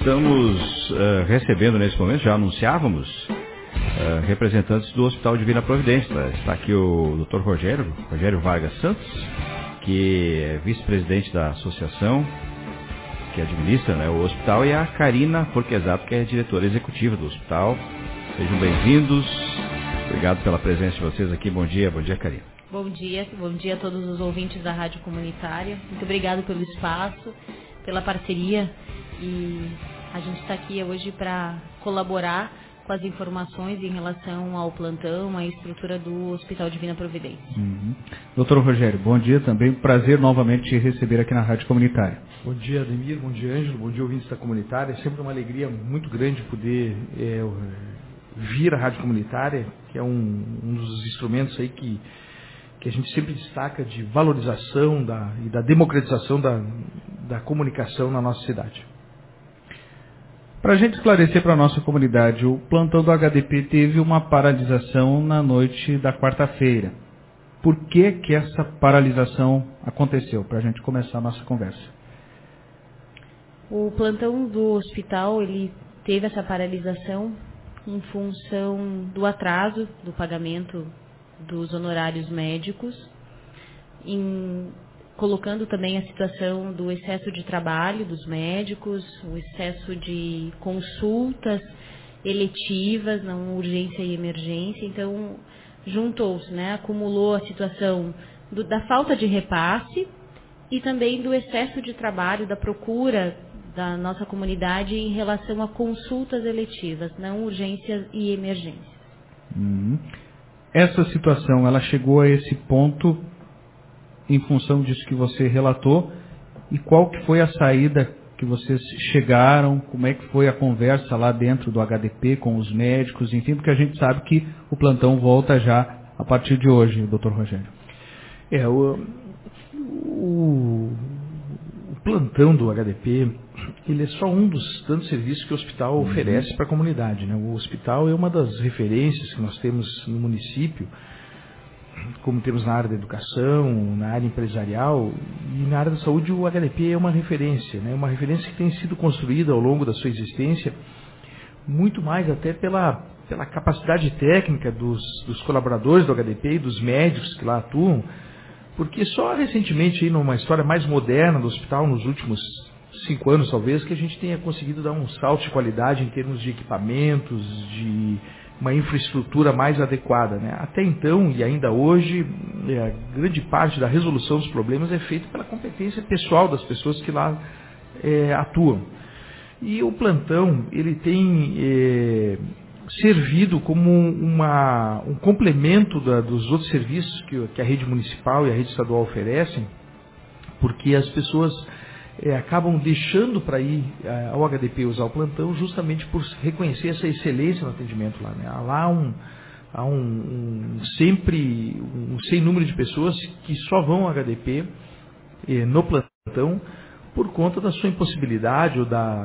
Estamos recebendo nesse momento, já anunciávamos, representantes do Hospital Divina Providência. Está aqui o Dr. Rogério Vargas Santos, que é vice-presidente da associação que administra, né, o hospital, e a Karina Forquesato, que é diretora executiva do hospital. Sejam bem-vindos. Obrigado pela presença de vocês aqui. Bom dia, Karina. Bom dia a todos os ouvintes da Rádio Comunitária. Muito obrigado pelo espaço, pela parceria, e a gente está aqui hoje para colaborar com as informações em relação ao plantão, à estrutura do Hospital Divina Providência. Doutor Rogério, bom dia também. Prazer novamente te receber aqui na Rádio Comunitária. Bom dia, Ademir. Bom dia, Ângelo. Bom dia, ouvintes da Comunitária. É sempre uma alegria muito grande poder vir à Rádio Comunitária, que é um dos instrumentos aí que a gente sempre destaca de valorização e da democratização da comunicação na nossa cidade. Para a gente esclarecer para a nossa comunidade, o plantão do HDP teve uma paralisação na noite da quarta-feira. Por que essa paralisação aconteceu? Para a gente começar a nossa conversa. O plantão do hospital, ele teve essa paralisação em função do atraso do pagamento dos honorários médicos, colocando também a situação do excesso de trabalho dos médicos, o excesso de consultas eletivas, não urgência e emergência. Então, juntou-se, acumulou a situação da falta de repasse e também do excesso de trabalho, da procura da nossa comunidade em relação a consultas eletivas, não urgências e emergências. Essa situação, ela chegou a esse ponto em função disso que você relatou, e qual que foi a saída que vocês chegaram, como é que foi a conversa lá dentro do HDP com os médicos, enfim, porque a gente sabe que o plantão volta já a partir de hoje, doutor Rogério. O plantão do HDP, ele é só um dos tantos serviços que o hospital oferece para a comunidade, né? O hospital é uma das referências que nós temos no município, como temos na área da educação, na área empresarial e na área da saúde. O HDP é uma referência, né? Uma referência que tem sido construída ao longo da sua existência, muito mais até pela capacidade técnica dos colaboradores do HDP e dos médicos que lá atuam, porque só recentemente, aí, numa história mais moderna do hospital, nos últimos 5 anos talvez, que a gente tenha conseguido dar um salto de qualidade em termos de equipamentos, de uma infraestrutura mais adequada, né? Até então, e ainda hoje, a grande parte da resolução dos problemas é feita pela competência pessoal das pessoas que lá atuam. E o plantão, ele tem servido como um complemento dos outros serviços que a rede municipal e a rede estadual oferecem, porque as pessoas acabam deixando para ir ao HDP usar o plantão justamente por reconhecer essa excelência no atendimento lá, né? Há sempre um sem número de pessoas que só vão ao HDP no plantão por conta da sua impossibilidade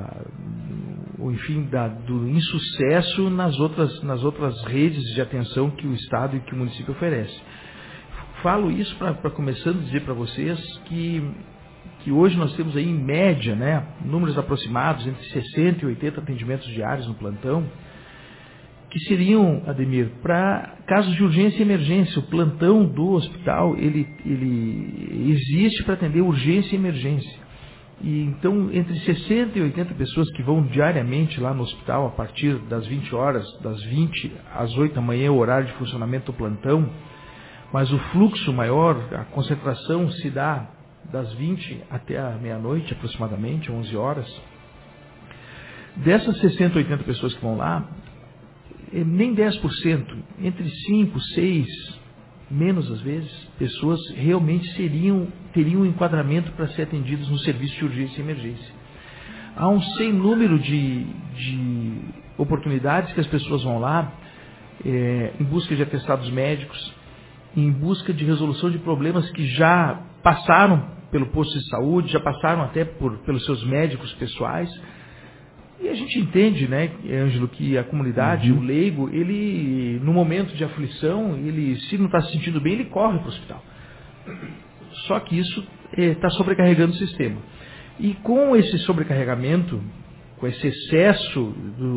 do insucesso nas outras redes de atenção que o Estado e que o município oferece. Falo isso para começando a dizer para vocês que hoje nós temos aí, em média, né, números aproximados entre 60 e 80 atendimentos diários no plantão, que seriam, Ademir, para casos de urgência e emergência. O plantão do hospital, ele existe para atender urgência e emergência. E então, entre 60 e 80 pessoas que vão diariamente lá no hospital a partir das 20 horas, das 20 às 8 da manhã, é o horário de funcionamento do plantão, mas o fluxo maior, a concentração se dá das 20 até a meia-noite, aproximadamente, 11 horas. Dessas 60, 80 pessoas que vão lá, nem 10%, entre 5, 6, menos às vezes, pessoas realmente teriam um enquadramento para ser atendidos no serviço de urgência e emergência. Há um sem número de oportunidades que as pessoas vão lá em busca de atestados médicos, em busca de resolução de problemas que já passaram pelo posto de saúde, já passaram até pelos seus médicos pessoais. E a gente entende, né, Ângelo, que a comunidade, o leigo, ele, no momento de aflição, se não está se sentindo bem, ele corre para o hospital. Só que isso está sobrecarregando o sistema. E com esse sobrecarregamento, esse excesso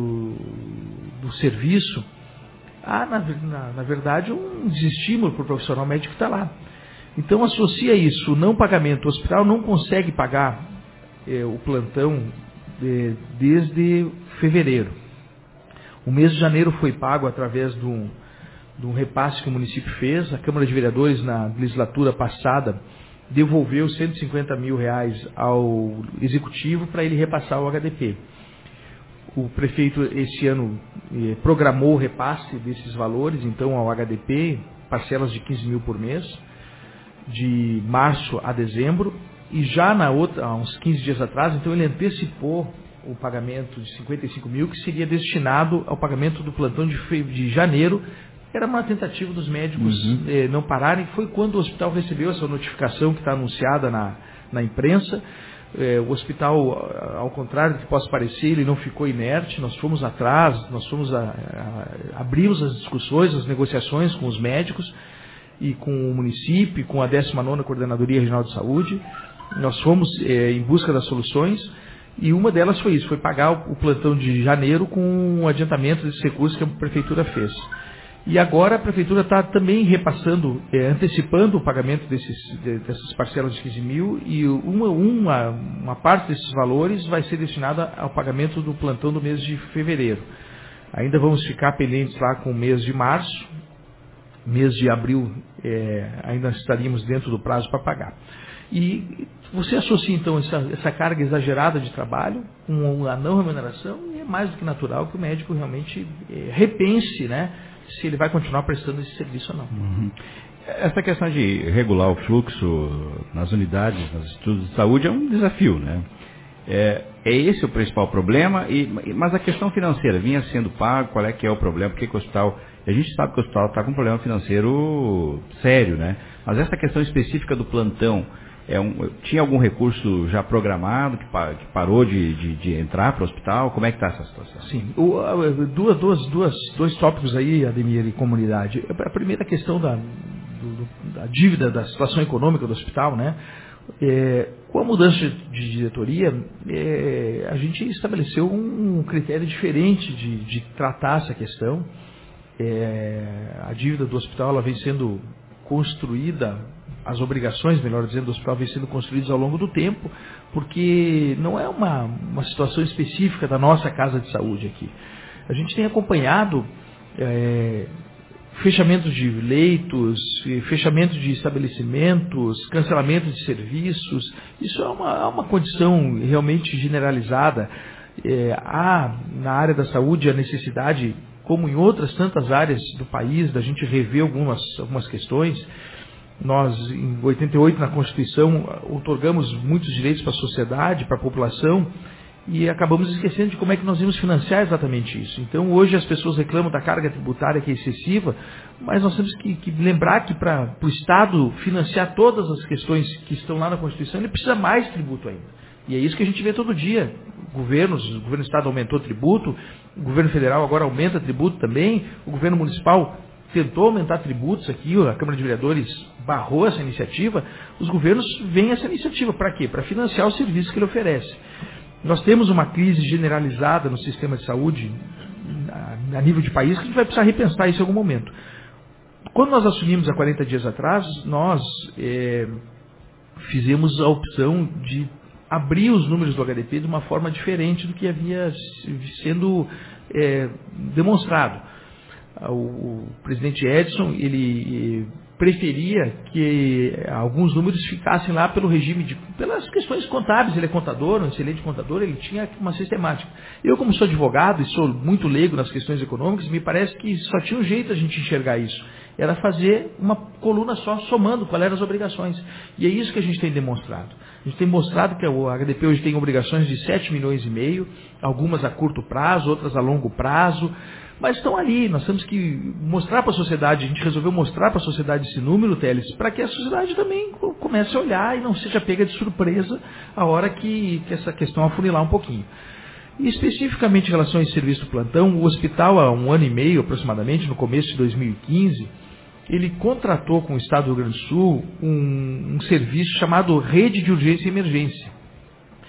do serviço, há, na verdade, um desestímulo para o profissional médico que está lá. Então, associa isso, o não pagamento. O hospital não consegue pagar o plantão desde fevereiro. O mês de janeiro foi pago através de um repasse que o município fez. A Câmara de Vereadores, na legislatura passada, devolveu R$150 mil ao Executivo para ele repassar o HDP. O prefeito, esse ano, programou o repasse desses valores, então, ao HDP, parcelas de 15 mil por mês, de março a dezembro, e já há uns 15 dias atrás, então, ele antecipou o pagamento de 55 mil, que seria destinado ao pagamento do plantão de janeiro. Era uma tentativa dos médicos não pararem. Foi quando o hospital recebeu essa notificação que está anunciada na imprensa. O hospital, ao contrário do que possa parecer, ele não ficou inerte. Nós fomos atrás, abrimos as discussões, as negociações com os médicos e com o município, com a 19ª Coordenadoria Regional de Saúde. Nós fomos em busca das soluções. E uma delas foi isso, foi pagar o plantão de janeiro com o adiantamento desses recursos que a Prefeitura fez. E agora a Prefeitura está também repassando, antecipando o pagamento dessas parcelas de 15 mil, e uma parte desses valores vai ser destinada ao pagamento do plantão do mês de fevereiro. Ainda vamos ficar pendentes lá com o mês de março, mês de abril ainda estaríamos dentro do prazo para pagar. E você associa, então, essa carga exagerada de trabalho com a não remuneração, e é mais do que natural que o médico realmente repense, né, se ele vai continuar prestando esse serviço ou não. Uhum. Essa questão de regular o fluxo nas unidades, nos institutos de saúde, é um desafio, né? É esse o principal problema, mas a questão financeira vinha sendo pago, qual é que é o problema, porque o hospital... A gente sabe que o hospital está com um problema financeiro sério, né? Mas essa questão específica do plantão, tinha algum recurso já programado que parou de entrar para o hospital? Como é que está essa situação? Sim, dois tópicos aí, Ademir, e comunidade. A primeira questão da dívida, da situação econômica do hospital, né? Com a mudança de diretoria, a gente estabeleceu um critério diferente de tratar essa questão. A dívida do hospital ela vem sendo construída, as obrigações, melhor dizendo, do hospital vem sendo construídas ao longo do tempo, porque não é uma situação específica da nossa casa de saúde aqui. A gente tem acompanhado fechamentos de leitos, fechamento de estabelecimentos, cancelamento de serviços. Isso é uma condição realmente generalizada. Há na área da saúde a necessidade, como em outras tantas áreas do país, da gente rever algumas questões. Nós, em 88, na Constituição, outorgamos muitos direitos para a sociedade, para a população, e acabamos esquecendo de como é que nós íamos financiar exatamente isso. Então, hoje as pessoas reclamam da carga tributária que é excessiva, mas nós temos que lembrar que para o Estado financiar todas as questões que estão lá na Constituição, ele precisa mais tributo ainda. E é isso que a gente vê todo dia. O governo do Estado aumentou tributo, o governo federal agora aumenta tributo também, o governo municipal tentou aumentar tributos aqui, a Câmara de Vereadores barrou essa iniciativa. Os governos veem essa iniciativa para quê? Para financiar os serviços que ele oferece. Nós temos uma crise generalizada no sistema de saúde a nível de país, que a gente vai precisar repensar isso em algum momento. Quando nós assumimos há 40 dias atrás, nós fizemos a opção de abrir os números do HDP de uma forma diferente do que havia sendo demonstrado. O presidente Edson, ele preferia que alguns números ficassem lá pelo regime pelas questões contábeis. Ele é contador, um excelente contador, ele tinha uma sistemática. Eu, como sou advogado e sou muito leigo nas questões econômicas, me parece que só tinha um jeito a gente enxergar isso. Era fazer uma coluna só, somando quais eram as obrigações. E é isso que a gente tem demonstrado. A gente tem mostrado que o HDP hoje tem obrigações de 7,5 milhões, algumas a curto prazo, outras a longo prazo, mas estão ali. Nós temos que mostrar para a sociedade, a gente resolveu mostrar para a sociedade esse número, Teles, para que a sociedade também comece a olhar e não seja pega de surpresa a hora que essa questão afunilar um pouquinho. E especificamente em relação a esse serviço do plantão, o hospital, há 1 ano e meio aproximadamente, no começo de 2015, ele contratou com o Estado do Rio Grande do Sul um serviço chamado Rede de Urgência e Emergência.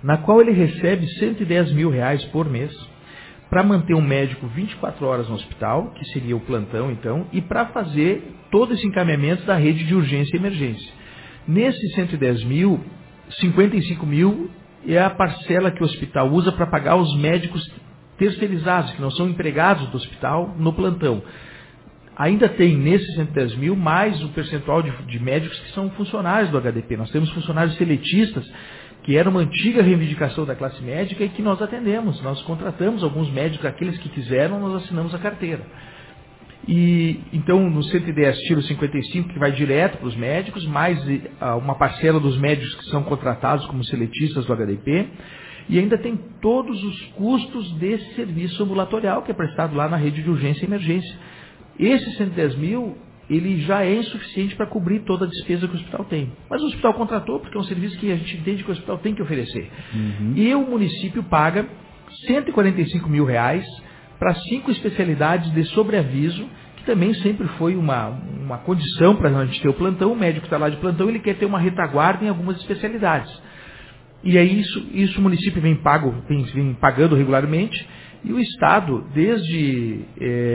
na qual ele recebe R$110 mil por mês para manter um médico 24 horas no hospital, que seria o plantão então, e para fazer todo esse encaminhamento da rede de urgência e emergência. Nesses 110 mil, 55 mil é a parcela que o hospital usa para pagar os médicos terceirizados, que não são empregados do hospital, no plantão. Ainda tem nesses 110 mil mais o percentual de médicos que são funcionários do HDP. Nós temos funcionários seletistas, que era uma antiga reivindicação da classe médica e que nós atendemos. Nós contratamos alguns médicos, aqueles que quiseram, nós assinamos a carteira. E então no 110 tira os 55 que vai direto para os médicos, mais uma parcela dos médicos que são contratados como seletistas do HDP, e ainda tem todos os custos desse serviço ambulatorial que é prestado lá na rede de urgência e emergência. Esse 110 mil, ele já é insuficiente para cobrir toda a despesa que o hospital tem. Mas o hospital contratou, porque é um serviço que a gente entende que o hospital tem que oferecer. E o município paga R$145 mil para 5 especialidades de sobreaviso, que também sempre foi uma condição para a gente ter o plantão. O médico está lá de plantão, ele quer ter uma retaguarda em algumas especialidades. E aí isso o município vem pagando regularmente, e o Estado, desde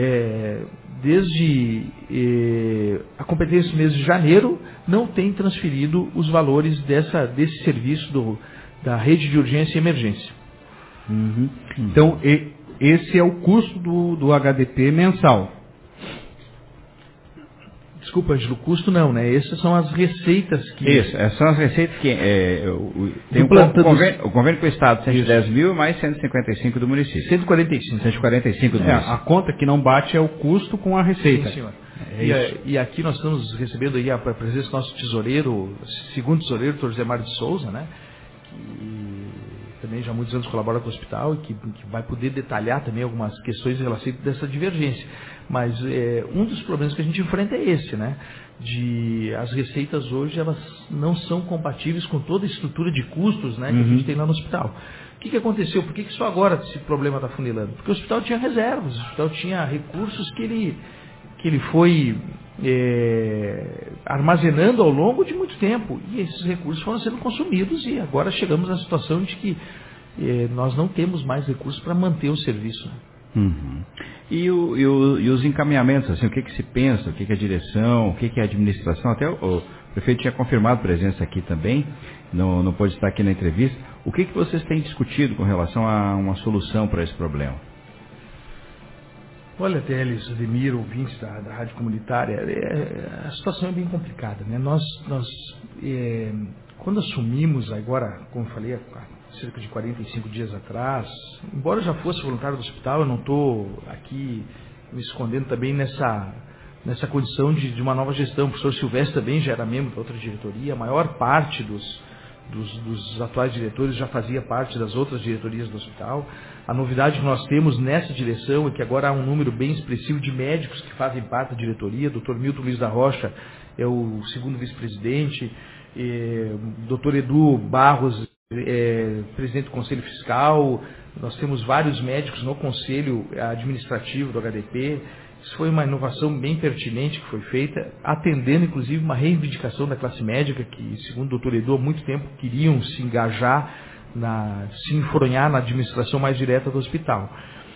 a competência do mês de janeiro, não tem transferido os valores desse serviço da rede de urgência e emergência. Então, esse é o custo do HDP mensal. Desculpa, Ângelo, custo não, né? Essas são as receitas que... Isso, essas são as receitas que... tem o convênio com o Estado, 110 mil mais 155 do município. 145 do município. A conta que não bate é o custo com a receita. Sim, senhor. E aqui nós estamos recebendo aí a presença do nosso tesoureiro, segundo tesoureiro, Dr. José Mário de Souza, né? Que também já há muitos anos colabora com o hospital e que vai poder detalhar também algumas questões em relação a dessa divergência. Mas um dos problemas que a gente enfrenta é esse, né? As receitas hoje, elas não são compatíveis com toda a estrutura de custos, né, que a gente tem lá no hospital. O que aconteceu? Por que só agora esse problema está funilando? Porque o hospital tinha reservas, o hospital tinha recursos que ele foi armazenando ao longo de muito tempo. E esses recursos foram sendo consumidos e agora chegamos na situação de que nós não temos mais recursos para manter o serviço. E os encaminhamentos, assim, o que se pensa, o que a direção, o que a administração, até o prefeito tinha confirmado presença aqui também, não pôde estar aqui na entrevista. O que vocês têm discutido com relação a uma solução para esse problema? Olha, Teles, Ademir, ouvintes da Rádio Comunitária, a situação é bem complicada, né? Nós quando assumimos agora, como eu falei, cerca de 45 dias atrás, embora eu já fosse voluntário do hospital, eu não estou aqui me escondendo também nessa condição de uma nova gestão. O professor Silvestre também já era membro da outra diretoria, a maior parte dos atuais diretores já fazia parte das outras diretorias do hospital. A novidade que nós temos nessa direção é que agora há um número bem expressivo de médicos que fazem parte da diretoria. O Dr. Milton Luiz da Rocha é o segundo vice-presidente, Dr. Edu Barros presidente do Conselho Fiscal. Nós temos vários médicos no Conselho Administrativo do HDP. Isso foi uma inovação bem pertinente que foi feita, atendendo inclusive uma reivindicação da classe médica, que segundo o Dr. Edu há muito tempo queriam se engajar, se enfronhar na administração mais direta do hospital.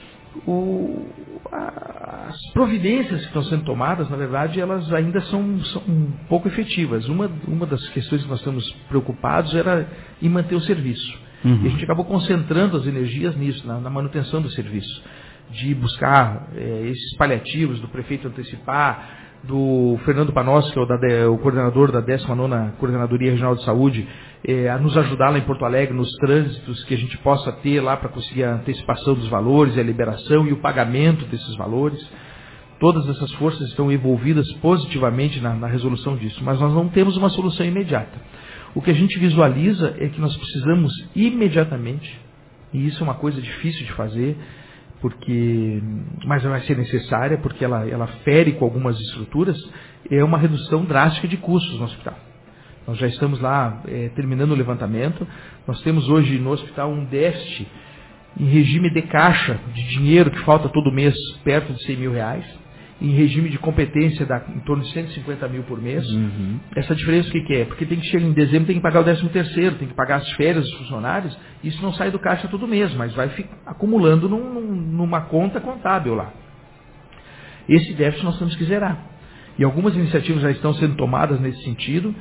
As providências que estão sendo tomadas, na verdade, elas ainda são um pouco efetivas. Uma das questões que nós estamos preocupados era em manter o serviço. E a gente acabou concentrando as energias nisso, na manutenção do serviço, de buscar esses paliativos, do prefeito antecipar, do Fernando Panossi, que é o coordenador da 19ª Coordenadoria Regional de Saúde, a nos ajudar lá em Porto Alegre nos trânsitos que a gente possa ter lá para conseguir a antecipação dos valores, a liberação e o pagamento desses valores. Todas essas forças estão envolvidas positivamente na resolução disso, mas nós não temos uma solução imediata. O que a gente visualiza é que nós precisamos imediatamente, e isso é uma coisa difícil de fazer, mas vai ser necessária, porque ela fere com algumas estruturas, é uma redução drástica de custos no hospital. Nós já estamos lá terminando o levantamento. Nós temos hoje no hospital um déficit em regime de caixa de dinheiro que falta todo mês perto de R$100 mil. em regime de competência dá em torno de 150 mil por mês. Essa diferença o que é? Porque tem que chegar em dezembro, tem que pagar o 13º, tem que pagar as férias dos funcionários, isso não sai do caixa todo mês, mas vai acumulando numa conta contábil lá. Esse déficit nós temos que zerar. E algumas iniciativas já estão sendo tomadas nesse sentido,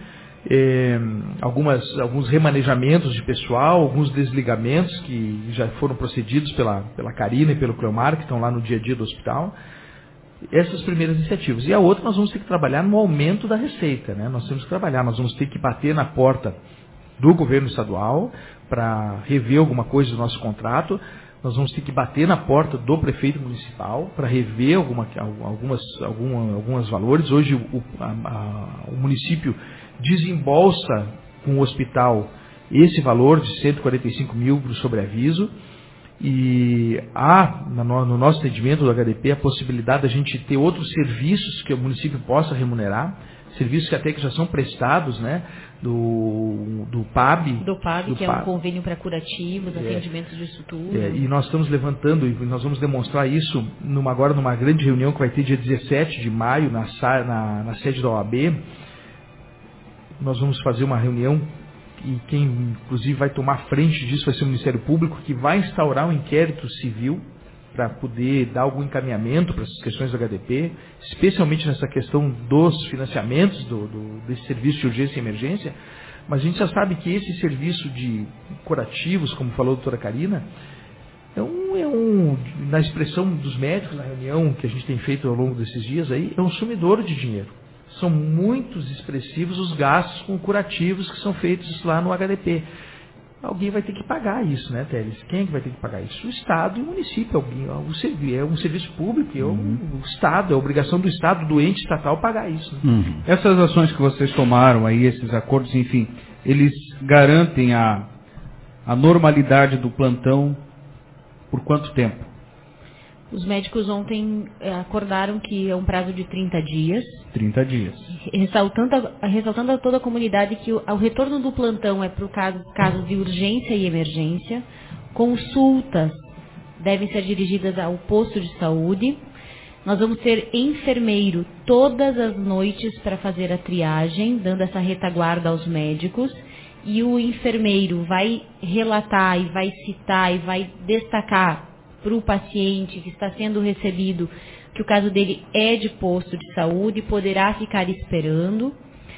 alguns remanejamentos de pessoal, alguns desligamentos que já foram procedidos pela Karina e pelo Cleomar, que estão lá no dia a dia do hospital. Essas primeiras iniciativas. E a outra, nós vamos ter que trabalhar no aumento da receita, né? Nós temos que trabalhar, nós vamos ter que bater na porta do governo estadual para rever alguma coisa do nosso contrato. Nós vamos ter que bater na porta do prefeito municipal para rever alguns valores. Hoje o município desembolsa com o hospital esse valor de 145 mil para o sobreaviso. E há, no nosso entendimento do HDP, a possibilidade da gente ter outros serviços que o município possa remunerar, serviços que até que já são prestados, né, do PAB. Do PAB, que é um convênio para curativos, atendimentos de sutura. E nós estamos levantando, e nós vamos demonstrar isso agora numa grande reunião que vai ter dia 17 de maio, na sede da OAB. Nós vamos fazer uma reunião e quem inclusive vai tomar frente disso vai ser o Ministério Público, que vai instaurar um inquérito civil para poder dar algum encaminhamento para essas questões do HDP, especialmente nessa questão dos financiamentos desse serviço de urgência e emergência. Mas a gente já sabe que esse serviço de curativos, como falou a doutora Karina, na expressão dos médicos na reunião que a gente tem feito ao longo desses dias aí, é um sumidouro de dinheiro. São muitos expressivos os gastos com curativos que são feitos lá no HDP. Alguém vai ter que pagar isso, né, Teles? Quem é que vai ter que pagar isso? O Estado e o município. É um serviço público, o Estado, é a obrigação do Estado, do ente estatal, pagar isso. Né? Essas ações que vocês tomaram aí, esses acordos, enfim, eles garantem a normalidade do plantão por quanto tempo? Os médicos ontem acordaram que é um prazo de 30 dias. 30 dias. Ressaltando a toda a comunidade que o retorno do plantão é para casos de urgência e emergência. Consultas devem ser dirigidas ao posto de saúde. Nós vamos ter enfermeiro todas as noites para fazer a triagem, dando essa retaguarda aos médicos. E o enfermeiro vai relatar e vai citar e vai destacar para o paciente que está sendo recebido que o caso dele é de posto de saúde, poderá ficar esperando.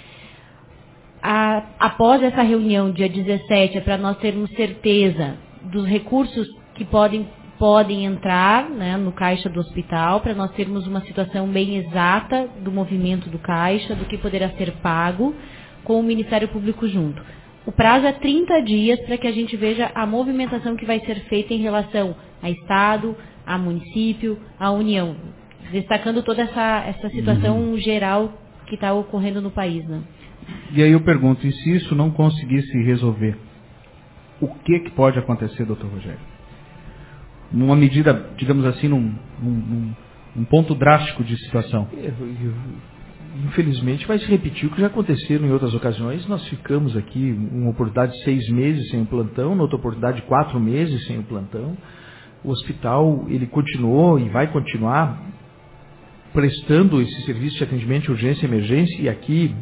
Após essa reunião, dia 17, é para nós termos certeza dos recursos que podem entrar, né, no caixa do hospital, para nós termos uma situação bem exata do movimento do caixa, do que poderá ser pago, com o Ministério Público junto. O prazo é 30 dias para que a gente veja a movimentação que vai ser feita em relação a Estado, a município, a União, destacando toda essa situação geral que está ocorrendo no país. Né? E aí eu pergunto, e se isso não conseguisse resolver, o que pode acontecer, doutor Rogério? Numa medida, digamos assim, num ponto drástico de situação. Infelizmente vai se repetir o que já aconteceu em outras ocasiões. Nós ficamos aqui uma oportunidade de 6 meses sem o plantão, noutra oportunidade de 4 meses sem o plantão. O hospital, ele continuou e vai continuar prestando esse serviço de atendimento de urgência e emergência, e aqui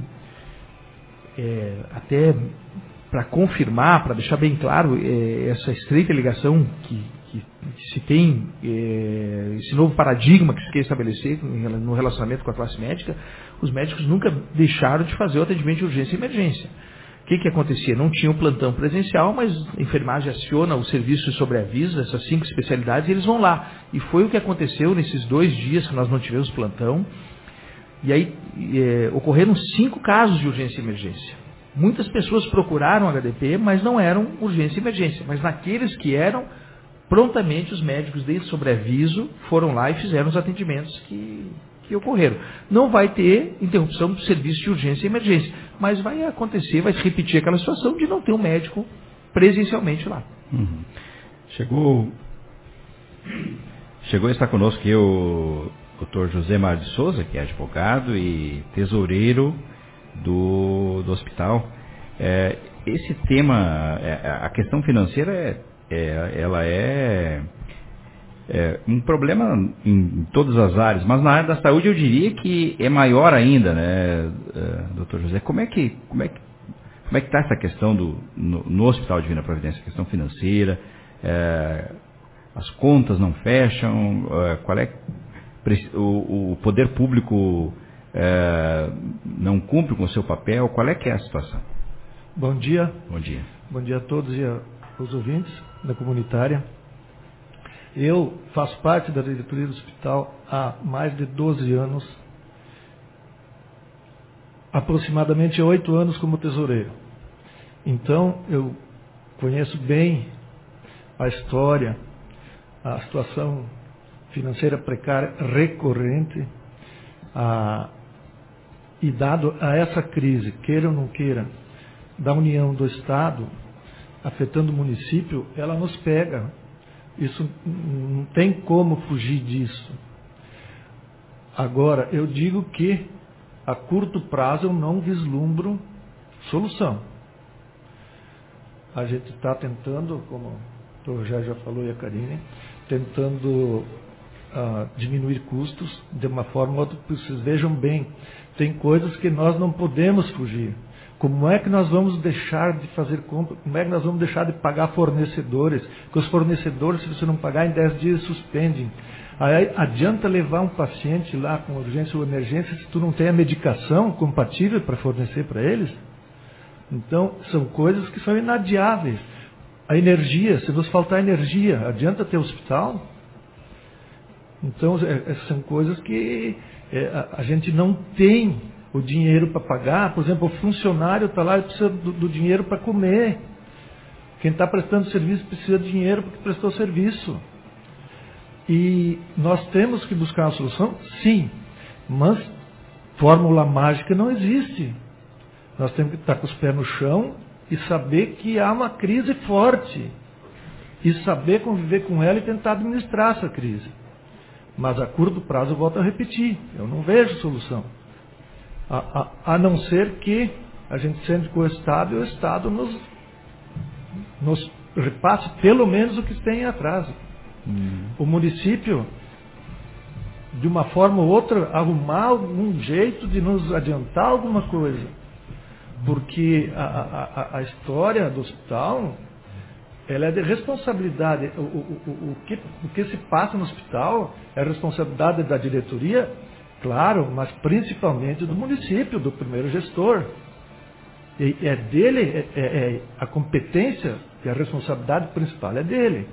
até para confirmar, para deixar bem claro essa estreita ligação que se tem, esse novo paradigma que se quer estabelecer no relacionamento com a classe médica. Os médicos nunca deixaram de fazer o atendimento de urgência e emergência. O que acontecia? Não tinha um plantão presencial, mas a enfermagem aciona o serviço de sobreaviso, essas 5 especialidades, e eles vão lá. E foi o que aconteceu nesses 2 dias que nós não tivemos plantão. E aí ocorreram 5 casos de urgência e emergência. Muitas pessoas procuraram HDP, mas não eram urgência e emergência. Mas naqueles que eram, prontamente os médicos de sobreaviso foram lá e fizeram os atendimentos que ocorreram. Não vai ter interrupção do serviço de urgência e emergência, mas vai acontecer, vai se repetir aquela situação de não ter um médico presencialmente lá. Chegou a estar conosco aqui o Dr. José Mar de Souza, que é advogado e tesoureiro do hospital. Esse tema, a questão financeira ela é um problema em todas as áreas, mas na área da saúde eu diria que é maior ainda, né, doutor José? Como é que está essa questão no Hospital Divina Providência, a questão financeira, as contas não fecham, qual é o poder público não cumpre com o seu papel, qual é que é a situação? Bom dia. Bom dia. Bom dia a todos e aos ouvintes da comunitária. Eu faço parte da diretoria do hospital há mais de 12 anos, aproximadamente 8 anos como tesoureiro. Então, eu conheço bem a história, a situação financeira precária recorrente, e dado a essa crise, queira ou não queira, da união do Estado, afetando o município, ela nos pega. Isso não tem como fugir disso. Agora, eu digo que a curto prazo eu não vislumbro solução. A gente está tentando, como o doutor já falou e a Karine, tentando diminuir custos de uma forma ou outra, porque vocês vejam bem, tem coisas que nós não podemos fugir. Como é que nós vamos deixar de fazer compra? Como é que nós vamos deixar de pagar fornecedores? Porque os fornecedores, se você não pagar, em 10 dias suspendem. Aí adianta levar um paciente lá com urgência ou emergência se tu não tem a medicação compatível para fornecer para eles? Então, são coisas que são inadiáveis. A energia, se nos faltar energia, adianta ter hospital? Então, são coisas que a gente não tem o dinheiro para pagar. Por exemplo, o funcionário está lá e precisa do dinheiro para comer. Quem está prestando serviço precisa de dinheiro porque prestou serviço. E nós temos que buscar uma solução? Sim. Mas fórmula mágica não existe. Nós temos que estar com os pés no chão e saber que há uma crise forte. E saber conviver com ela e tentar administrar essa crise. Mas a curto prazo, eu volto a repetir, eu não vejo solução. A não ser que a gente sente com o Estado e o Estado nos repasse pelo menos o que tem em atraso. O município, de uma forma ou outra, arrumar algum jeito de nos adiantar alguma coisa. Porque a história do hospital, ela é de responsabilidade. O que se passa no hospital é responsabilidade da diretoria, claro, mas principalmente do município, do primeiro gestor. E é dele, a competência e a responsabilidade principal é dele.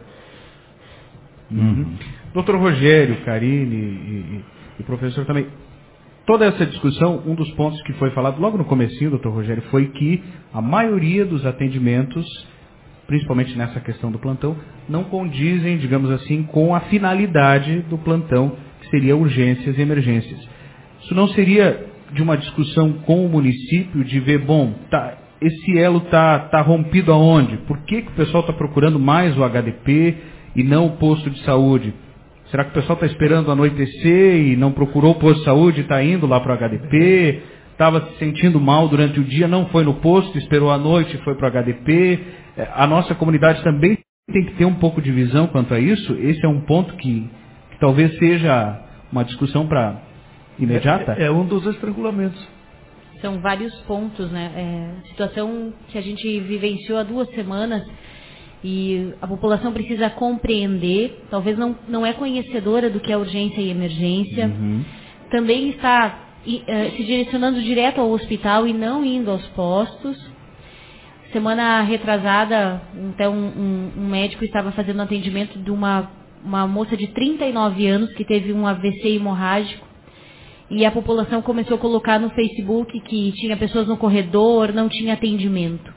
Doutor Rogério, Karine e professor também, toda essa discussão, um dos pontos que foi falado logo no comecinho, doutor Rogério, foi que a maioria dos atendimentos, principalmente nessa questão do plantão, não condizem, digamos assim, com a finalidade do plantão, que seria urgências e emergências. Isso não seria de uma discussão com o município, de ver, esse elo está rompido aonde? Por que o pessoal está procurando mais o HDP e não o posto de saúde? Será que o pessoal está esperando anoitecer e não procurou o posto de saúde e está indo lá para o HDP? Estava se sentindo mal durante o dia, não foi no posto, esperou a noite e foi para o HDP. A nossa comunidade também tem que ter um pouco de visão quanto a isso. Esse é um ponto que talvez seja uma discussão para imediata. É um dos estrangulamentos. São vários pontos, né? Situação que a gente vivenciou há 2 semanas e a população precisa compreender, talvez não é conhecedora do que é urgência e emergência, também está se direcionando direto ao hospital e não indo aos postos. Semana retrasada, até um médico estava fazendo atendimento de uma moça de 39 anos que teve um AVC hemorrágico e a população começou a colocar no Facebook que tinha pessoas no corredor, não tinha atendimento.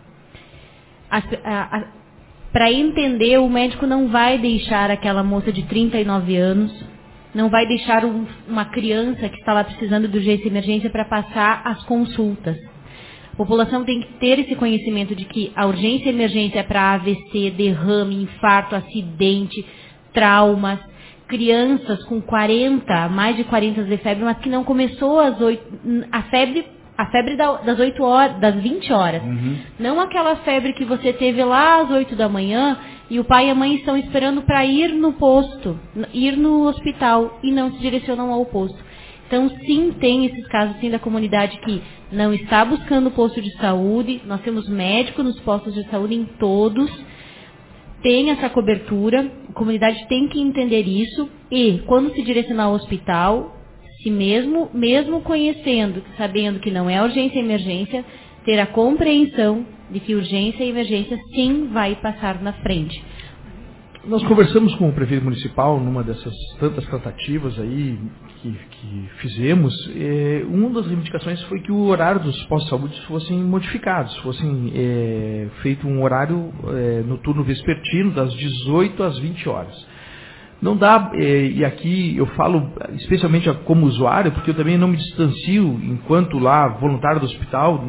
Para entender, o médico não vai deixar aquela moça de 39 anos, não vai deixar uma criança que está lá precisando de urgência e emergência para passar as consultas. A população tem que ter esse conhecimento de que a urgência e emergência é para AVC, derrame, infarto, acidente, traumas, crianças com mais de 40 de febre, mas que não começou a febre das 8 horas, das 20 horas. Não aquela febre que você teve lá às 8 da manhã e o pai e a mãe estão esperando para ir no posto, ir no hospital e não se direcionam ao posto. Então, sim, tem esses casos sim da comunidade que não está buscando posto de saúde. Nós temos médico nos postos de saúde em todos. Tem essa cobertura. A comunidade tem que entender isso. E, quando se direcionar ao hospital, se mesmo conhecendo, sabendo que não é urgência e emergência, ter a compreensão de que urgência e emergência sim vai passar na frente. Nós conversamos com o prefeito municipal numa dessas tantas tratativas aí que fizemos. Uma das reivindicações foi que o horário dos postos de saúde fossem modificados, fossem feito um horário no turno vespertino, das 18 às 20 horas. Não dá, e aqui eu falo especialmente como usuário, porque eu também não me distancio, enquanto lá voluntário do hospital,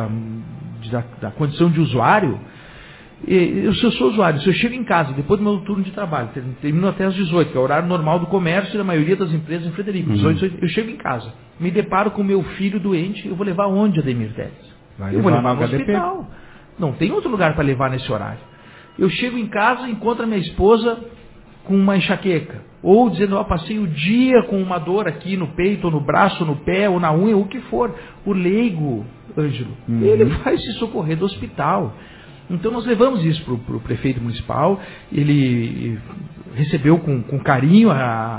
da condição de usuário. Se eu sou usuário, se eu chego em casa, depois do meu turno de trabalho, termino até às 18, que é o horário normal do comércio e da maioria das empresas em Frederico, 18, eu chego em casa, me deparo com o meu filho doente, eu vou levar onde, Ademir Teles? Eu vou levar no hospital. Não tem outro lugar para levar nesse horário. Eu chego em casa, encontro a minha esposa com uma enxaqueca, ou dizendo, passei o dia com uma dor aqui no peito, ou no braço, ou no pé, ou na unha, ou o que for. O leigo, Ângelo, ele vai se socorrer do hospital. Então nós levamos isso para o prefeito municipal, ele recebeu com carinho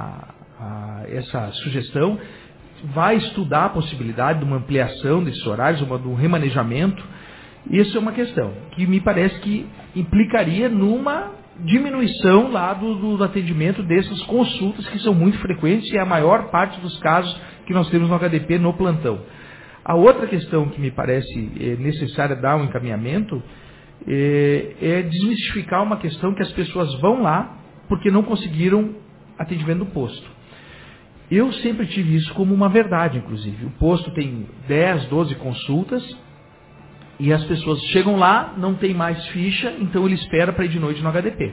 essa sugestão, vai estudar a possibilidade de uma ampliação desses horários, de um remanejamento. Isso é uma questão que me parece que implicaria numa diminuição lá do atendimento dessas consultas que são muito frequentes e é a maior parte dos casos que nós temos no HDP no plantão. A outra questão que me parece necessária dar um encaminhamento é desmistificar uma questão que as pessoas vão lá porque não conseguiram atendimento no posto. Eu sempre tive isso como uma verdade, inclusive. O posto tem 10, 12 consultas e as pessoas chegam lá, não tem mais ficha, então ele espera para ir de noite no HDP.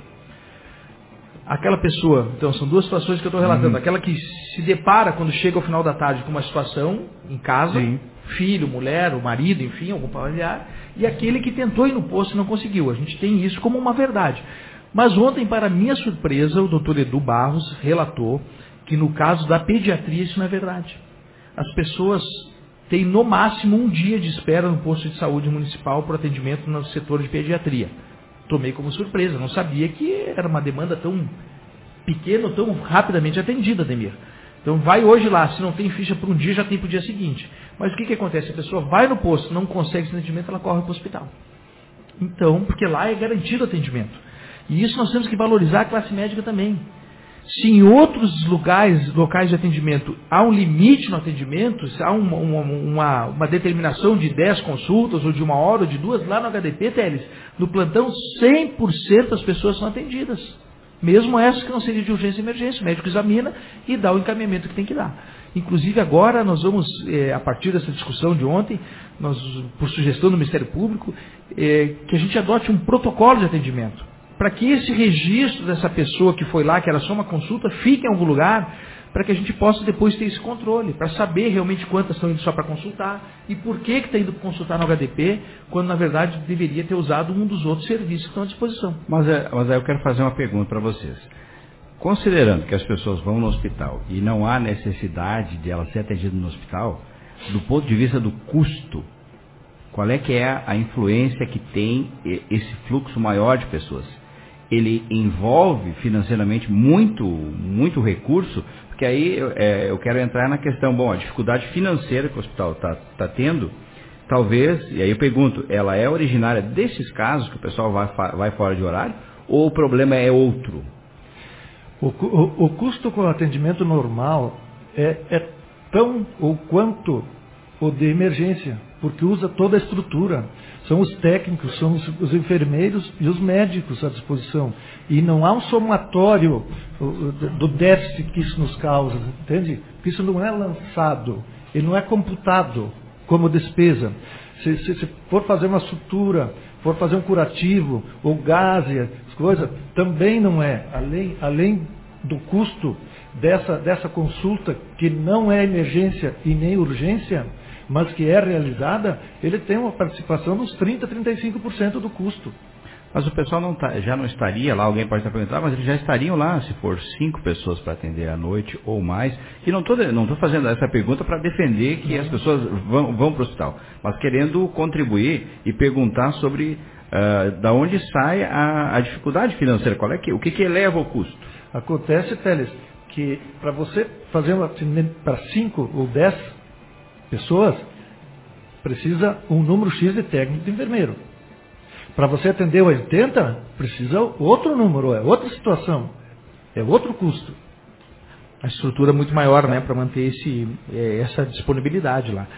Aquela pessoa, então são duas situações que eu estou relatando. Aquela que se depara quando chega ao final da tarde com uma situação em casa, filho, mulher, o marido, enfim, algum familiar, e aquele que tentou ir no posto e não conseguiu. A gente tem isso como uma verdade. Mas ontem, para minha surpresa, o doutor Edu Barros relatou que no caso da pediatria isso não é verdade. As pessoas têm no máximo um dia de espera no posto de saúde municipal para atendimento no setor de pediatria. Tomei como surpresa, não sabia que era uma demanda tão pequena, tão rapidamente atendida, Ademir. Então vai hoje lá, se não tem ficha para um dia, já tem para o dia seguinte. Mas o que acontece? A pessoa vai no posto, não consegue esse atendimento, ela corre para o hospital. Então, porque lá é garantido o atendimento. E isso nós temos que valorizar a classe médica também. Se em outros locais de atendimento há um limite no atendimento, se há uma determinação de 10 consultas, ou de 1 hora, ou de 2, lá no HDP, Teles, no plantão, 100% das pessoas são atendidas. Mesmo essas que não seriam de urgência e emergência. O médico examina e dá o encaminhamento que tem que dar. Inclusive agora nós vamos, a partir dessa discussão de ontem, por sugestão do Ministério Público, que a gente adote um protocolo de atendimento. Para que esse registro dessa pessoa que foi lá, que era só uma consulta, fique em algum lugar, para que a gente possa depois ter esse controle, para saber realmente quantas estão indo só para consultar e por que está indo consultar no HDP, quando na verdade deveria ter usado um dos outros serviços que estão à disposição. Mas aí eu quero fazer uma pergunta para vocês. Considerando que as pessoas vão no hospital e não há necessidade de elas ser atendidas no hospital, do ponto de vista do custo, qual é que é a influência que tem esse fluxo maior de pessoas? Ele envolve financeiramente muito recurso, porque aí eu quero entrar na questão, a dificuldade financeira que o hospital está tendo, talvez, e aí eu pergunto, ela é originária desses casos que o pessoal vai fora de horário, ou o problema é outro? O custo com o atendimento normal é tão ou quanto o de emergência, porque usa toda a estrutura. São os técnicos, são os enfermeiros e os médicos à disposição. E não há um somatório do déficit que isso nos causa, entende? Porque isso não é lançado, ele não é computado como despesa. Se for fazer uma sutura, for fazer um curativo, ou gásia, coisa, também não é. Além do custo dessa consulta, que não é emergência e nem urgência, mas que é realizada, ele tem uma participação dos 30%, 35% do custo. Mas o pessoal já não estaria lá, alguém pode estar perguntando, mas eles já estariam lá se for 5 pessoas para atender à noite ou mais. E não estou fazendo essa pergunta para defender que as pessoas vão para o hospital, mas querendo contribuir e perguntar sobre da onde sai a dificuldade financeira, o que eleva o custo. Acontece, Teles, que para você fazer um atendimento para 5 ou 10 pessoas, precisa um número X de técnico de enfermeiro. Para você atender 80, precisa outro número, é outra situação, é outro custo. A estrutura é muito maior, né, para manter essa disponibilidade lá.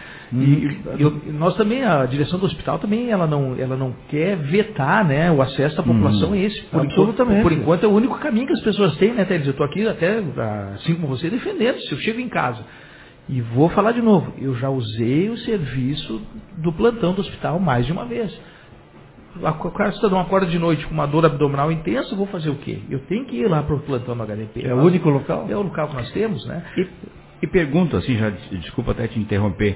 E nós também, a direção do hospital também, ela não quer vetar, né, o acesso à população a esse. Por enquanto é o único caminho que as pessoas têm, né, Teles? Eu estou aqui até, assim como você, defendendo. Se eu chego em casa e vou falar de novo, eu já usei o serviço do plantão do hospital mais de uma vez. O cara está dando uma corda de noite com uma dor abdominal intensa, vou fazer o quê? Eu tenho que ir lá para o plantão do HDP. É o único local? É o local que nós temos, né? E pergunto assim, desculpa até te interromper,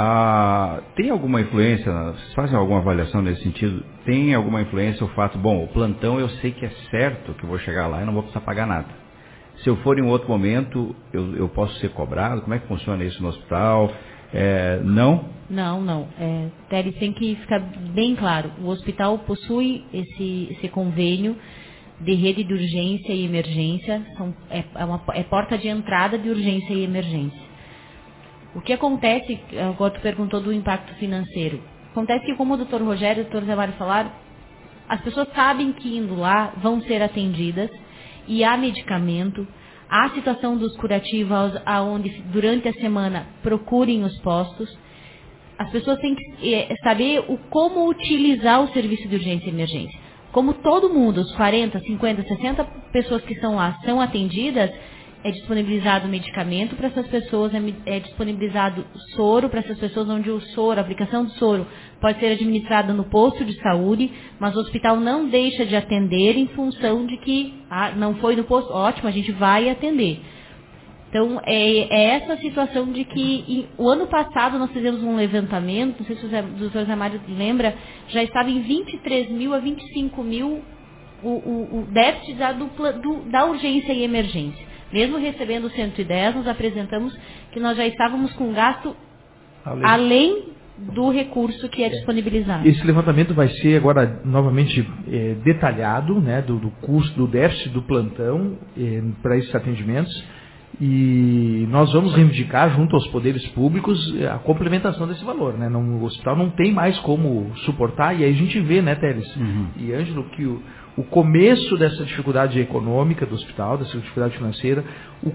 tem alguma influência, vocês fazem alguma avaliação nesse sentido? Tem alguma influência o fato, o plantão eu sei que é certo que eu vou chegar lá e não vou precisar pagar nada. Se eu for em outro momento, eu posso ser cobrado? Como é que funciona isso no hospital? Não? Não. Teles, tem que ficar bem claro. O hospital possui esse convênio de rede de urgência e emergência. É porta de entrada de urgência e emergência. O que acontece, agora tu perguntou do impacto financeiro. Acontece que, como o Dr. Rogério e o Dr. Zé Mário falaram, as pessoas sabem que indo lá vão ser atendidas e há medicamento. Há situação dos curativos, aonde durante a semana procurem os postos. As pessoas têm que saber como utilizar o serviço de urgência e emergência. Como todo mundo, os 40, 50, 60 pessoas que estão lá são atendidas, é disponibilizado medicamento para essas pessoas, é disponibilizado soro para essas pessoas, onde a aplicação do soro pode ser administrada no posto de saúde, mas o hospital não deixa de atender em função de que não foi no posto, ótimo, a gente vai atender. Então, é essa situação de que o ano passado nós fizemos um levantamento, não sei se o doutor Zé Mário lembra, já estava em 23 mil a 25 mil o déficit da urgência e emergência. Mesmo recebendo 110, nós apresentamos que nós já estávamos com gasto além do recurso que é disponibilizado. Esse levantamento vai ser agora novamente detalhado, né, do custo, do déficit do plantão para esses atendimentos. E nós vamos reivindicar junto aos poderes públicos a complementação desse valor, né? O hospital não tem mais como suportar, e aí a gente vê, né, Teles e Ângelo, que o começo dessa dificuldade econômica do hospital, dessa dificuldade financeira, o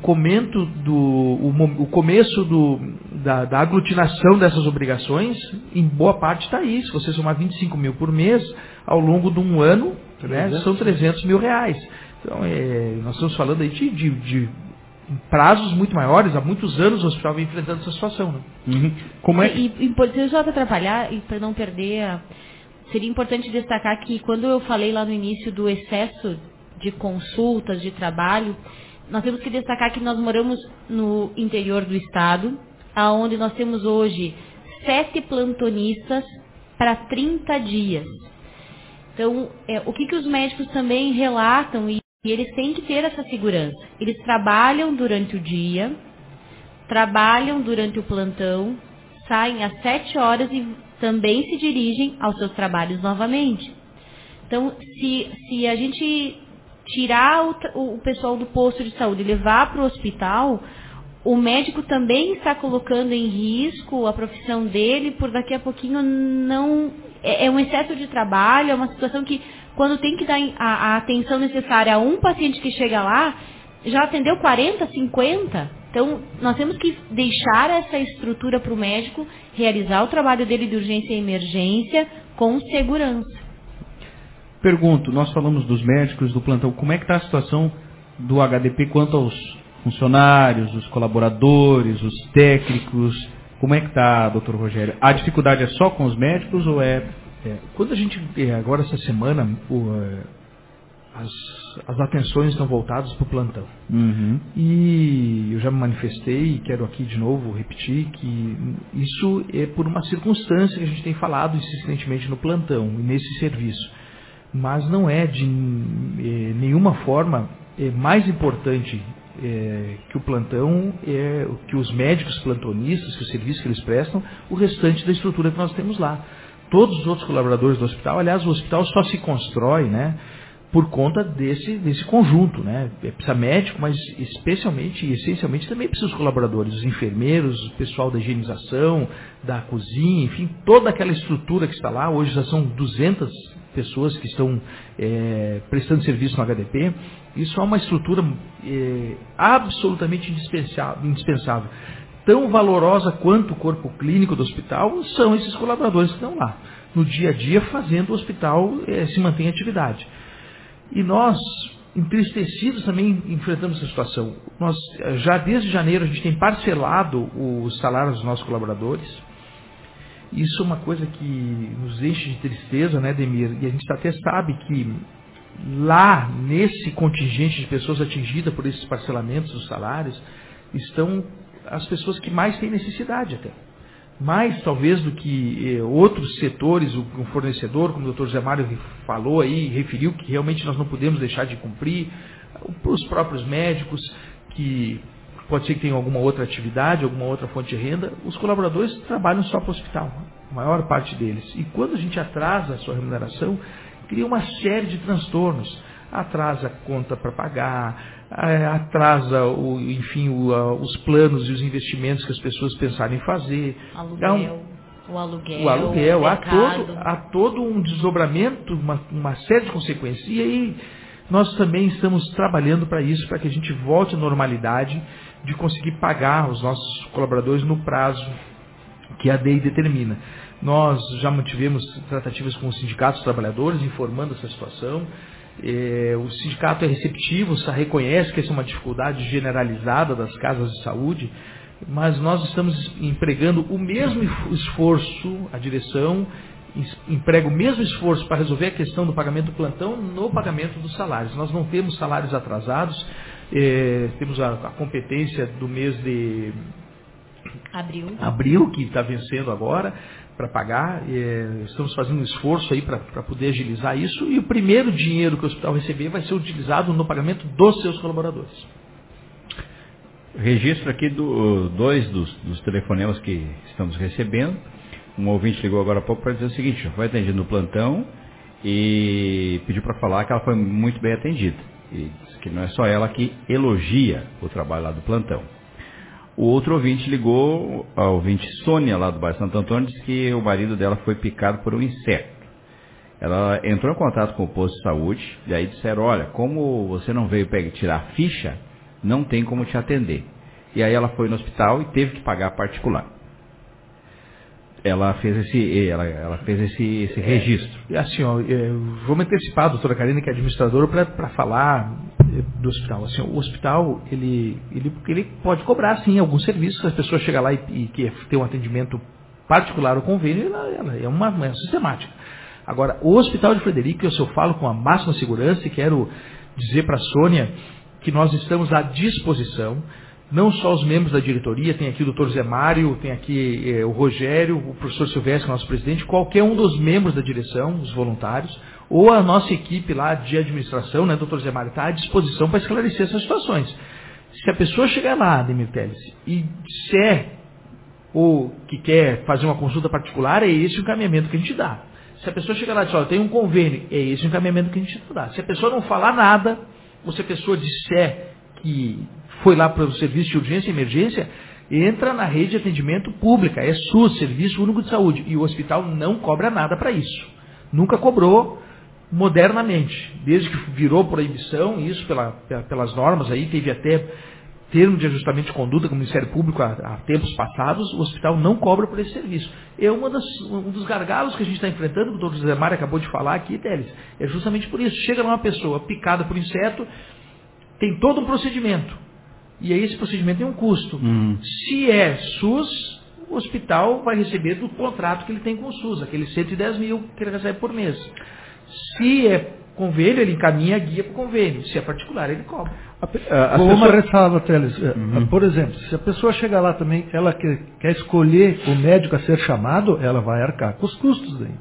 começo da aglutinação dessas obrigações, em boa parte está aí. Se você somar 25 mil por mês, ao longo de um ano, né, são 300 mil reais. Então, nós estamos falando aí de prazos muito maiores. Há muitos anos o hospital vem enfrentando essa situação. Né? Como é que... E só para atrapalhar, e para não perder... Seria importante destacar que quando eu falei lá no início do excesso de consultas, de trabalho, nós temos que destacar que nós moramos no interior do estado, onde nós temos hoje 7 plantonistas para 30 dias. Então, o que os médicos também relatam, e eles têm que ter essa segurança. Eles trabalham durante o dia, trabalham durante o plantão, saem às 7 horas e também se dirigem aos seus trabalhos novamente. Então, se a gente tirar o pessoal do posto de saúde e levar para o hospital, o médico também está colocando em risco a profissão dele, por daqui a pouquinho não... É um excesso de trabalho, é uma situação que, quando tem que dar a atenção necessária a um paciente que chega lá, já atendeu 40, 50... Então, nós temos que deixar essa estrutura para o médico realizar o trabalho dele de urgência e emergência com segurança. Pergunto, nós falamos dos médicos, do plantão, como é que está a situação do HDP quanto aos funcionários, os colaboradores, os técnicos? Como é que está, doutor Rogério? A dificuldade é só com os médicos ou é... Quando a gente, agora essa semana, as atenções estão voltadas para o plantão. E eu já me manifestei e quero aqui de novo repetir que isso é por uma circunstância que a gente tem falado insistentemente no plantão e nesse serviço. mas não é de nenhuma forma mais importante que o plantão, que os médicos plantonistas, que o serviço que eles prestam, o restante da estrutura que nós temos lá. Todos os outros colaboradores do hospital, aliás, o hospital só se constrói, né, por conta desse conjunto, né? Precisa médico, mas especialmente e essencialmente também precisa os colaboradores, os enfermeiros, o pessoal da higienização, da cozinha, enfim, toda aquela estrutura que está lá. Hoje já são 200 pessoas que estão prestando serviço no HDP. Isso é uma estrutura absolutamente indispensável. Tão valorosa quanto o corpo clínico do hospital são esses colaboradores que estão lá, no dia a dia, fazendo o hospital se manter em atividade. E nós, entristecidos, também enfrentamos essa situação. Nós, já desde janeiro, a gente tem parcelado os salários dos nossos colaboradores. Isso é uma coisa que nos enche de tristeza, né, Demir? E a gente até sabe que lá, nesse contingente de pessoas atingidas por esses parcelamentos dos salários, estão as pessoas que mais têm necessidade até. Mais talvez do que outros setores, um fornecedor, como o Dr. Zé Mário falou aí, referiu que realmente nós não podemos deixar de cumprir, os próprios médicos, que pode ser que tenham alguma outra atividade, alguma outra fonte de renda, os colaboradores trabalham só para o hospital, a maior parte deles. E quando a gente atrasa a sua remuneração, cria uma série de transtornos. Atrasa a conta para pagar, atrasa, os planos e os investimentos que as pessoas pensaram em fazer. O aluguel, há todo um desdobramento, uma série de consequências. E aí nós também estamos trabalhando para isso, para que a gente volte à normalidade de conseguir pagar os nossos colaboradores no prazo que a DEI determina. Nós já mantivemos tratativas com os sindicatos dos trabalhadores, informando essa situação. O sindicato é receptivo, reconhece que essa é uma dificuldade generalizada das casas de saúde, mas nós estamos empregando o mesmo esforço, a direção emprega o mesmo esforço para resolver a questão do pagamento do plantão no pagamento dos salários. Nós não temos salários atrasados, temos a competência do mês de abril, que está vencendo agora, para pagar. Estamos fazendo um esforço aí para poder agilizar isso, e o primeiro dinheiro que o hospital receber vai ser utilizado no pagamento dos seus colaboradores. Registro aqui dois dos telefonemas que estamos recebendo. Um ouvinte ligou agora há pouco para dizer o seguinte: foi atendido no plantão e pediu para falar que ela foi muito bem atendida. E diz que não é só ela que elogia o trabalho lá do plantão. O outro ouvinte ligou, a ouvinte Sônia, lá do bairro Santo Antônio, disse que o marido dela foi picado por um inseto. Ela entrou em contato com o posto de saúde, e aí disseram: olha, como você não veio tirar a ficha, não tem como te atender. E aí ela foi no hospital e teve que pagar particular. Ela fez esse registro. Assim, vou me antecipar, a doutora Karina, que é administradora, para falar do hospital. Assim, o hospital, ele pode cobrar, sim, alguns serviços. Se a pessoa chega lá e quer ter um atendimento particular ou convênio, ela é uma sistemática. Agora, o Hospital de Frederico, eu falo com a máxima segurança, e quero dizer para a Sônia que nós estamos à disposição. Não só os membros da diretoria, tem aqui o Dr. Zé Mário, tem aqui o Rogério, o professor Silvestre, nosso presidente, qualquer um dos membros da direção, os voluntários, ou a nossa equipe lá de administração, né, Dr. Zé Mário, está à disposição para esclarecer essas situações. Se a pessoa chegar lá, Demir Teles, e disser ou que quer fazer uma consulta particular, é esse o encaminhamento que a gente dá. Se a pessoa chegar lá e dizer: olha, tem um convênio, é esse o encaminhamento que a gente dá. Se a pessoa não falar nada, ou se a pessoa disser que foi lá para o serviço de urgência e emergência, entra na rede de atendimento pública, é SUS, Serviço Único de Saúde, e o hospital não cobra nada para isso. Nunca cobrou modernamente, desde que virou proibição, isso pelas normas aí, teve até termo de ajustamento de conduta com o Ministério Público há tempos passados, o hospital não cobra por esse serviço. É um dos gargalos que a gente está enfrentando, que o Dr. José Mário acabou de falar aqui, Teles, é justamente por isso. Chega lá uma pessoa picada por inseto, tem todo um procedimento. E aí esse procedimento tem um custo. Se é SUS, o hospital vai receber do contrato que ele tem com o SUS, aqueles 110 mil que ele recebe por mês. Se é convênio, ele encaminha a guia para o convênio. Se é particular, ele cobra. Uma ressalva, Teles. Por exemplo, se a pessoa chegar lá também, ela quer escolher o médico a ser chamado, ela vai arcar com os custos daí.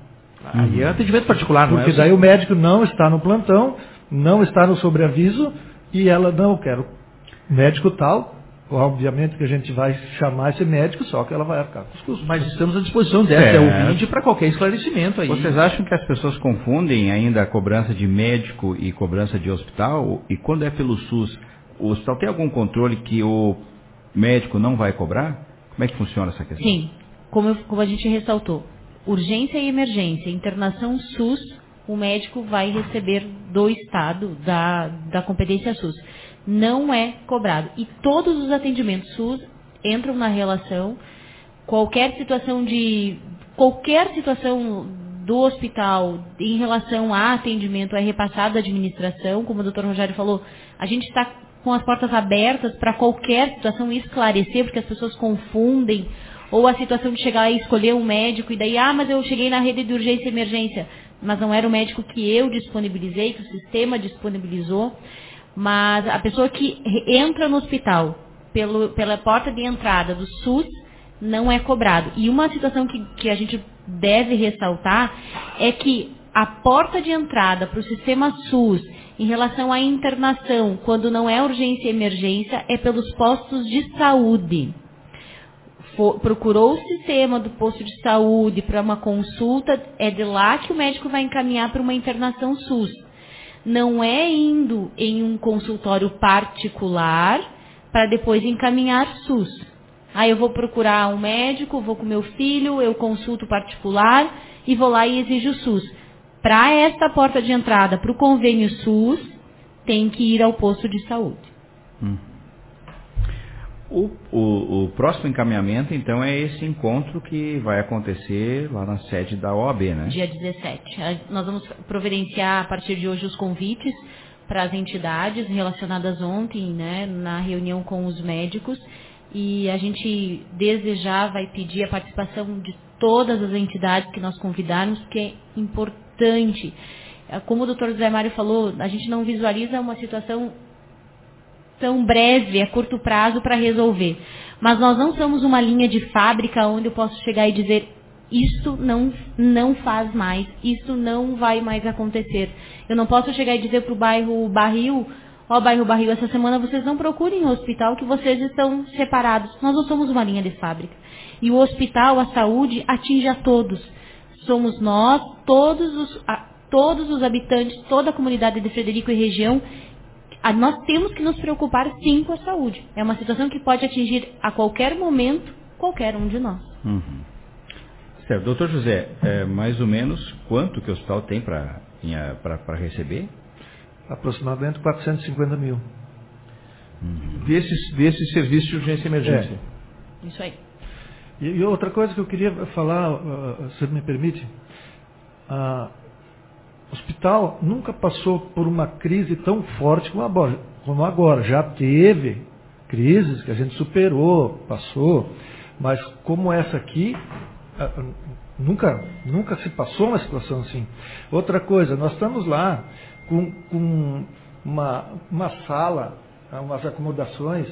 Aí é atendimento particular, não é? Porque daí o médico não está no plantão, não está no sobreaviso, e ela não quer médico tal. Obviamente que a gente vai chamar esse médico, só que ela vai arcar com os custos. Mas estamos à disposição dessa ouvinte para qualquer esclarecimento aí. Vocês acham que as pessoas confundem ainda a cobrança de médico e cobrança de hospital? E quando é pelo SUS, o hospital tem algum controle que o médico não vai cobrar? Como é que funciona essa questão? Sim, como a gente ressaltou, urgência e emergência, internação SUS, o médico vai receber do Estado, da competência SUS. Não é cobrado. E todos os atendimentos SUS entram na relação. Qualquer situação do hospital em relação a atendimento é repassada à administração. Como o Dr. Rogério falou, a gente está com as portas abertas para qualquer situação esclarecer, porque as pessoas confundem, ou a situação de chegar e escolher um médico e daí, mas eu cheguei na rede de urgência e emergência, mas não era o médico que eu disponibilizei, que o sistema disponibilizou. Mas a pessoa que entra no hospital pela porta de entrada do SUS não é cobrado. E uma situação que a gente deve ressaltar é que a porta de entrada para o sistema SUS em relação à internação, quando não é urgência e emergência, é pelos postos de saúde. Procurou o sistema do posto de saúde para uma consulta, é de lá que o médico vai encaminhar para uma internação SUS. Não é indo em um consultório particular para depois encaminhar SUS. Eu vou procurar um médico, vou com meu filho, eu consulto particular e vou lá e exijo o SUS. Para esta porta de entrada, para o convênio SUS, tem que ir ao posto de saúde. O próximo encaminhamento, então, é esse encontro que vai acontecer lá na sede da OAB, né? Dia 17. Nós vamos providenciar, a partir de hoje, os convites para as entidades relacionadas ontem, né, na reunião com os médicos. E a gente, desde já, vai pedir a participação de todas as entidades que nós convidarmos, que é importante. Como o Dr. José Mário falou, a gente não visualiza uma situação tão breve, a curto prazo, para resolver. Mas nós não somos uma linha de fábrica onde eu posso chegar e dizer isto não faz mais, isto não vai mais acontecer. Eu não posso chegar e dizer para o bairro Barril, bairro Barril, essa semana vocês não procurem o hospital que vocês estão separados. Nós não somos uma linha de fábrica. E o hospital, a saúde, atinge a todos. Somos nós, todos os habitantes, toda a comunidade de Frederico e região. Nós temos que nos preocupar, sim, com a saúde. É uma situação que pode atingir a qualquer momento qualquer um de nós. Certo. Doutor José, mais ou menos quanto que o hospital tem para receber? Aproximadamente 450 mil. Desse serviço de urgência e emergência. Isso aí. E outra coisa que eu queria falar, se me permite, o hospital nunca passou por uma crise tão forte como agora. Já teve crises que a gente superou, passou, mas como essa aqui, nunca se passou uma situação assim. Outra coisa, nós estamos lá com uma sala, umas acomodações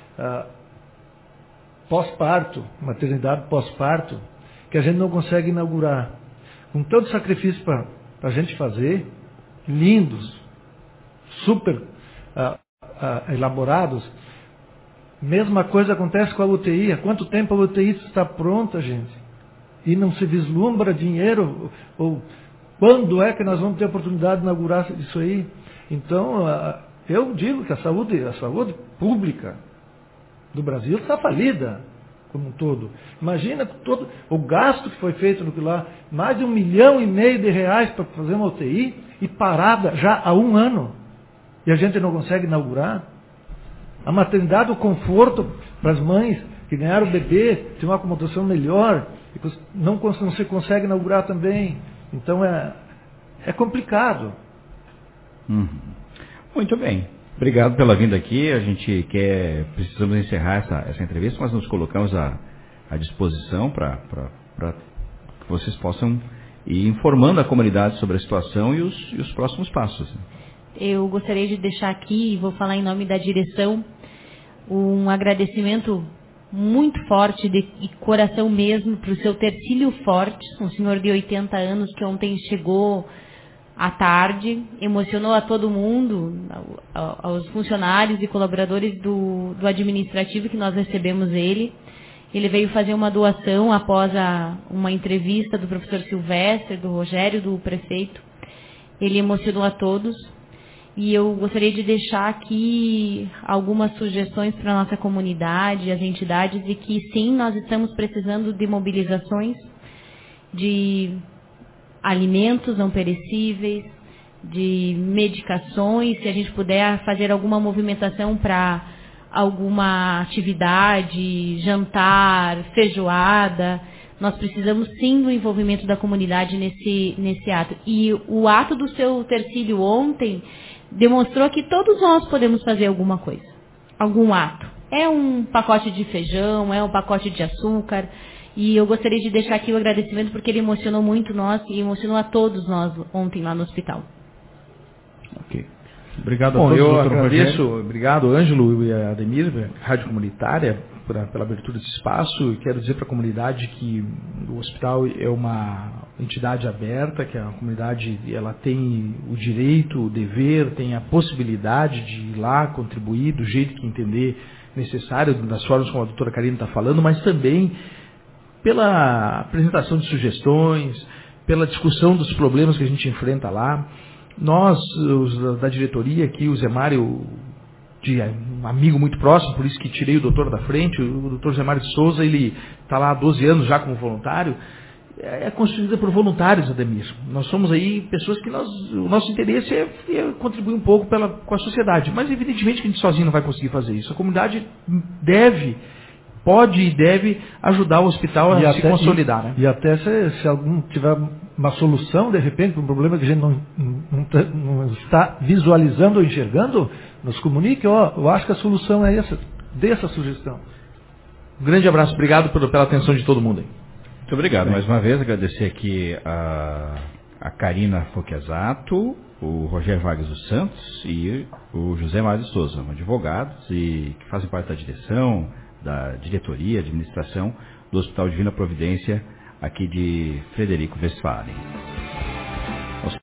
pós-parto, maternidade pós-parto, que a gente não consegue inaugurar. Com tanto sacrifício para a gente fazer, lindos, super elaborados. Mesma coisa acontece com a UTI. Há quanto tempo a UTI está pronta, gente? E não se vislumbra dinheiro? Ou quando é que nós vamos ter a oportunidade de inaugurar isso aí? Então, eu digo que a saúde pública do Brasil está falida como um todo. Imagina todo o gasto que foi feito no que lá, mais de R$1,5 milhão para fazer uma UTI e parada já há 1 ano. E a gente não consegue inaugurar. A maternidade, o conforto para as mães que ganharam o bebê, tem uma acomodação melhor, não se consegue inaugurar também. Então é complicado. Muito bem. Obrigado pela vinda aqui. Precisamos encerrar essa entrevista, mas nos colocamos à disposição para que vocês possam ir informando a comunidade sobre a situação e os próximos passos. Eu gostaria de deixar aqui, vou falar em nome da direção, um agradecimento muito forte e coração mesmo para o seu Tercílio Forte, um senhor de 80 anos que ontem chegou à tarde, emocionou a todo mundo, aos funcionários e colaboradores do administrativo que nós recebemos ele. Ele veio fazer uma doação após uma entrevista do professor Silvestre, do Rogério, do prefeito. Ele emocionou a todos. E eu gostaria de deixar aqui algumas sugestões para a nossa comunidade, as entidades, e que sim, nós estamos precisando de mobilizações de alimentos não perecíveis, de medicações, se a gente puder fazer alguma movimentação para alguma atividade, jantar, feijoada. Nós precisamos sim do envolvimento da comunidade nesse ato. E o ato do seu Tercílio ontem demonstrou que todos nós podemos fazer alguma coisa, algum ato. É um pacote de feijão, é um pacote de açúcar. E eu gostaria de deixar aqui o agradecimento porque ele emocionou muito nós e emocionou a todos nós ontem lá no hospital. Ok. Obrigado a Bom, todos, eu doutor agradeço, Rogério. Obrigado, Ângelo e a Ademir, Rádio Comunitária, pela abertura desse espaço. Quero dizer para a comunidade que o hospital é uma entidade aberta, que a comunidade ela tem o direito, o dever, tem a possibilidade de ir lá contribuir do jeito que entender necessário, das formas como a doutora Karina está falando, mas também pela apresentação de sugestões, pela discussão dos problemas que a gente enfrenta lá. Nós, os da diretoria aqui, o Zé Mário, um amigo muito próximo, por isso que tirei o doutor da frente, o doutor Zé Mário de Souza, ele está lá há 12 anos já como voluntário, é construída por voluntários, Ademir. Nós somos aí pessoas que o nosso interesse é contribuir um pouco com a sociedade, mas evidentemente que a gente sozinho não vai conseguir fazer isso. A comunidade pode e deve ajudar o hospital a se consolidar. Né? E até se algum tiver uma solução, de repente, para um problema que a gente não está visualizando ou enxergando, nos comunique, eu acho que a solução é essa, dê essa sugestão. Um grande abraço, obrigado pela atenção de todo mundo aí. Muito obrigado. Mais uma vez, agradecer aqui a Karina Foquesato, o Rogério Vargas dos Santos e o José Mário de Souza, advogados e que fazem parte da direção, da diretoria, administração do Hospital Divina Providência, aqui de Frederico Westphalen.